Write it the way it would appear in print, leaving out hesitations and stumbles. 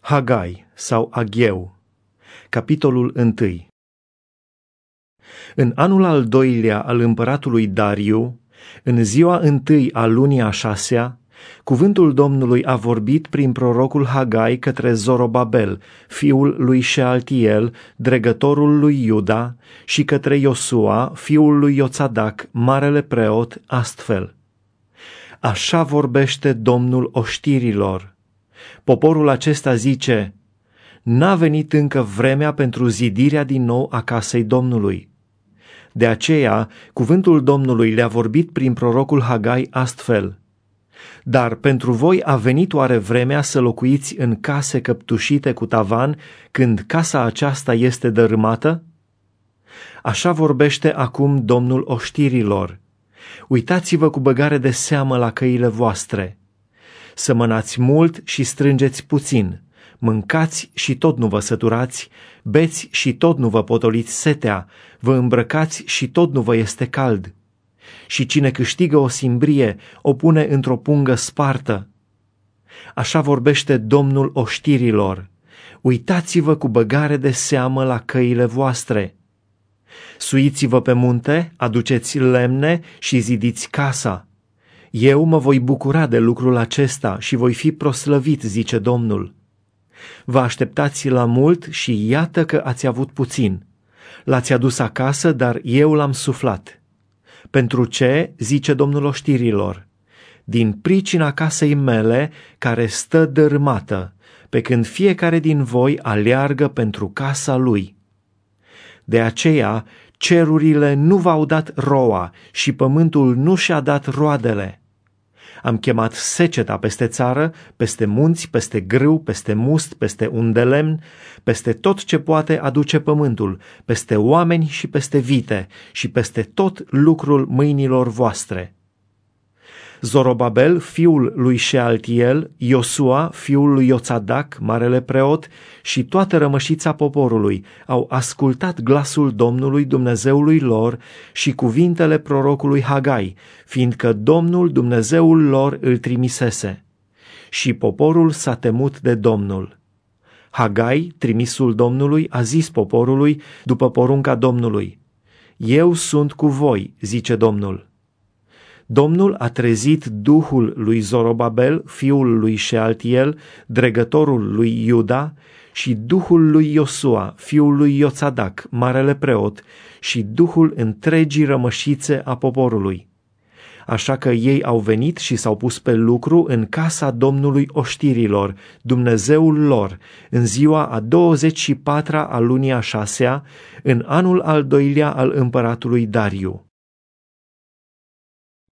Hagai sau Agheu, capitolul 1. În anul al doilea al împăratului Dariu, în ziua întâi a lunii a șasea, cuvântul Domnului a vorbit prin prorocul Hagai către Zorobabel, fiul lui Shealtiel, dregătorul lui Iuda, și către Iosua, fiul lui Ioțadac, marele preot, astfel: Așa vorbește Domnul oștirilor. Poporul acesta zice: N-a venit încă vremea pentru zidirea din nou a casei Domnului. De aceea, cuvântul Domnului le-a vorbit prin prorocul Hagai astfel: Dar pentru voi a venit oare vremea să locuiți în case căptușite cu tavan, când casa aceasta este dărâmată? Așa vorbește acum Domnul oștirilor: Uitați-vă cu băgare de seamă la căile voastre. Sămănați mult și strângeți puțin, mâncați și tot nu vă săturați, beți și tot nu vă potoliți setea, vă îmbrăcați și tot nu vă este cald. Și cine câștigă o simbrie, o pune într-o pungă spartă. Așa vorbește Domnul oștirilor: Uitați-vă cu băgare de seamă la căile voastre. Suiți-vă pe munte, aduceți lemne și zidiți casa. Eu mă voi bucura de lucrul acesta și voi fi proslăvit, zice Domnul. Vă așteptați la mult și iată că ați avut puțin. L-ați adus acasă, dar eu l-am suflat. Pentru ce, zice Domnul oștirilor? Din pricina casei mele, care stă dărâmată, pe când fiecare din voi aleargă pentru casa lui. De aceea, cerurile nu v-au dat roa și pământul nu și-a dat roadele. Am chemat seceta peste țară, peste munți, peste grâu, peste must, peste undelemn, peste tot ce poate aduce pământul, peste oameni și peste vite și peste tot lucrul mâinilor voastre. Zorobabel, fiul lui Shealtiel, Iosua, fiul lui Ioțadac, marele preot, și toată rămășița poporului au ascultat glasul Domnului Dumnezeului lor și cuvintele prorocului Hagai, fiindcă Domnul Dumnezeul lor îl trimisese. Și poporul s-a temut de Domnul. Hagai, trimisul Domnului, a zis poporului, după porunca Domnului: Eu sunt cu voi, zice Domnul. Domnul a trezit duhul lui Zorobabel, fiul lui Shealtiel, dregătorul lui Iuda, și duhul lui Iosua, fiul lui Ioțadac, marele preot, și duhul întregii rămășițe a poporului. Așa că ei au venit și s-au pus pe lucru în casa Domnului oștirilor, Dumnezeul lor, în ziua a 24-a a lunii a șasea, în anul al doilea al împăratului Dariu.